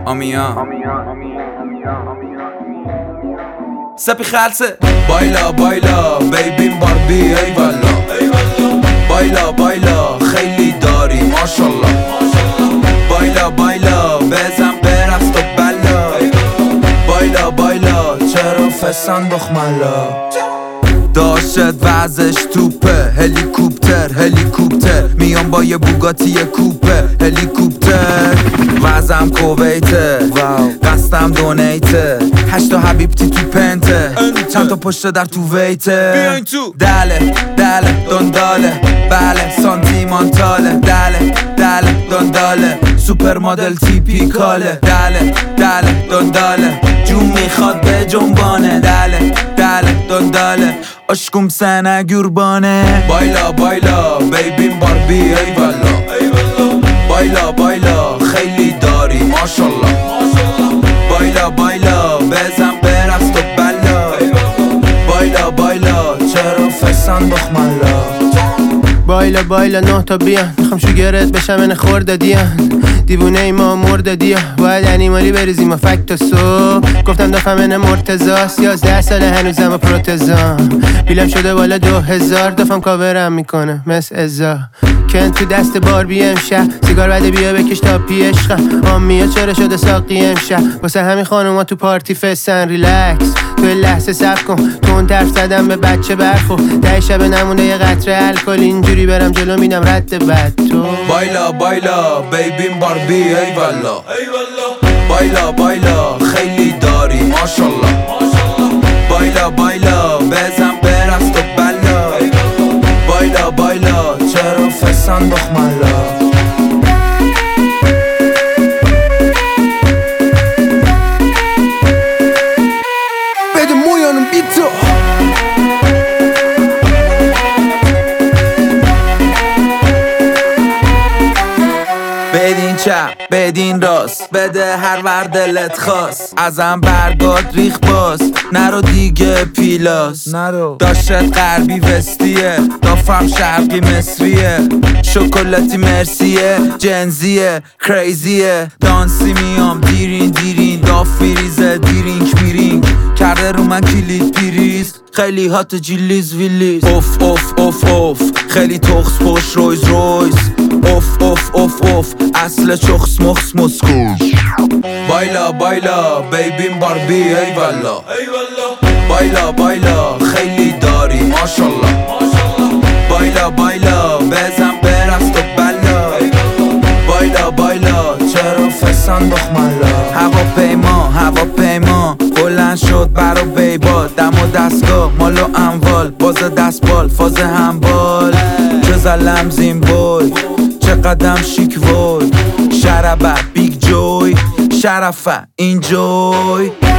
آمیا سپی خلصه بایلا بایلا بیبیم باربی ای والا بایلا بایلا خیلی داری ماشالله بایلا بایلا بزن برقص تو بلا بایلا بایلا چرا فسان بخملا داشت وزش توپه هلیکوپتر میام با یه بوگاتی کوپه هلیکوپتر وزم کویته قصدم دونیته 8 تا حبیبتی تو پنته چند تا پشت در تو ویته دله دنداله بله سانتیمانتاله دله دنداله سوپر مدل تیپیکاله دله دنداله جون میخواد به جنبانه دله دنداله عشقم سنه گربانه بایلا بایلا بیبیم باربی ای والا بایلا بایلا خیلی داری ماشالله بایلا بایلا بزن برقص تو بلا بایلا بایلا چرا فسان بخملا بایلا بایلا 9 تا بیان میخوام شوگرت بشم من خورده دیان دیوونه ای ما مرده دیا باید انیمالی بریزیم و فکت و سو گفتم دفعه من مرتزاست 11 ساله هنوزم و پروتزام بیلم شده بالا 2000 دفعم کاورم میکنه مثل ازا کن تو دست باربی امشب سیگار بده بیا بکش تا پی عشقم آمیا چرا شده ساقی امشب واسه همین خانوما تو پارتی فستن ریلکس تو لحظه صبر کن تو اون طرف زدم به بچه برخو 10 شب نمونه یه قطره الکل اینجوری برم جلو میدم رد بد تو بایلا بایلا بیبیم باربی ای والا بایلا بایلا خیلی داری ماشالله بایلا بایلا بزن برقص تو بلا بایلا بایلا چرا فسان بخملا بده مویانم بی تو بدین چپ بدین راست بده هر ور دلت خواست ازم برگات ریخ باز نرو دیگه پیلاس داشت غربی وستیه دافم شرقی مصریه شکلاتی مرسیه جنزیه کریزیه دانسی میام دیرین داف میریزه دیرینگ کرده رو من کلید پیریز خیلی هات جیلیز ویلیز اوف خیلی تخص پشت رویز اوف اصل چخص مخص مسکو بایلا بایلا بیبیم باربی ای والا بایلا بایلا خیلی داری ماشالله بایلا بایلا بزن برقص تو بلا بایلا بایلا چرا فسان بخملا هواپیما بلند شد برا بیبال دم و دستگاه مال و اموال باز دستبال فاز همبال جزلم زیمبول چه قدم شیک وی شربه بیگ جوی شرفه اینجوی